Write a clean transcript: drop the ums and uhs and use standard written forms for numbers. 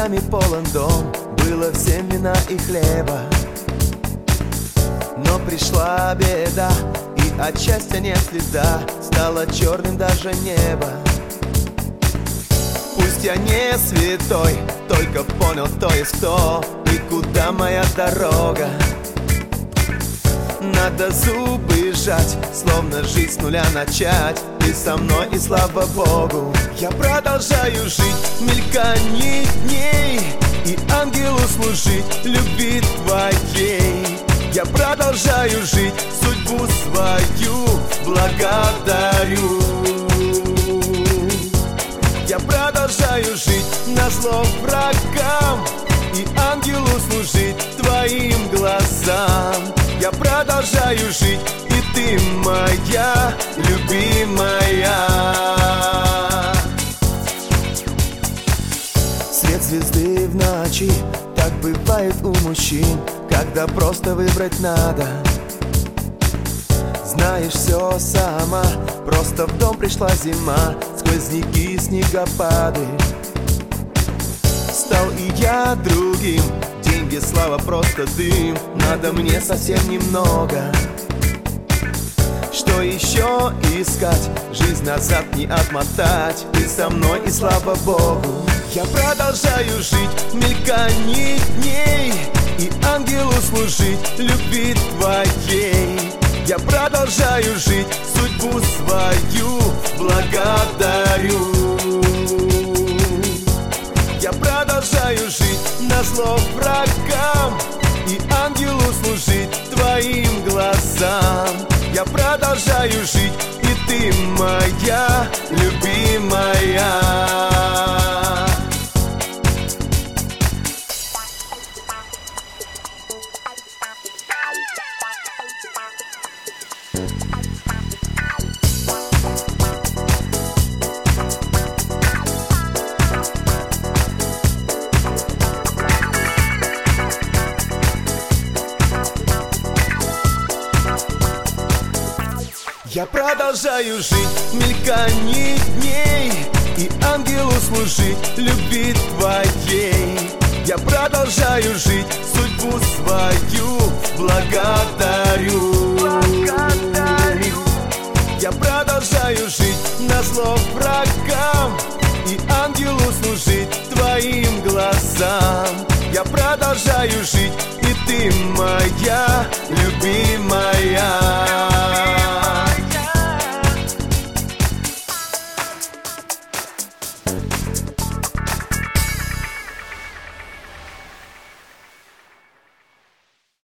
слезами полон дом, было всем вина и хлеба. Но пришла беда, и от счастья нет следа, стало черным даже небо. Пусть я не святой, только понял, кто есть кто и куда моя дорога. Надо зубы сжать, словно жизнь с нуля начать. Ты со мной, и слава Богу. Я продолжаю жить в мелькании дней и ангелу служить любви твоей. Я продолжаю жить, судьбу свою благодарю. Я продолжаю жить назло врагам и ангелу служить твоим глазам. Я продолжаю жить, и ты моя любимая. Свет звезды в ночи, так бывает у мужчин, когда просто выбрать надо. Знаешь, все сама, просто в дом пришла зима, сквозняки, снегопады. Стал и я другим, деньги, слава, просто дым. Надо мне совсем немного. Что еще искать? Жизнь назад не отмотать. Ты со мной, и слава Богу. Я продолжаю жить в мелькании дней и ангелу служить любви твоей. Я продолжаю жить, судьбу свою благодарю. Я продолжаю жить назло врагам и ангелу служить твоим глазам. Я продолжаю жить, и ты моя любимая. Я продолжаю жить в мелькании дней и ангелу служить любви твоей. Я продолжаю жить, судьбу свою благодарю. Я продолжаю жить назло врагам и ангелу служить твоим глазам. Я продолжаю жить, и ты моя любимая.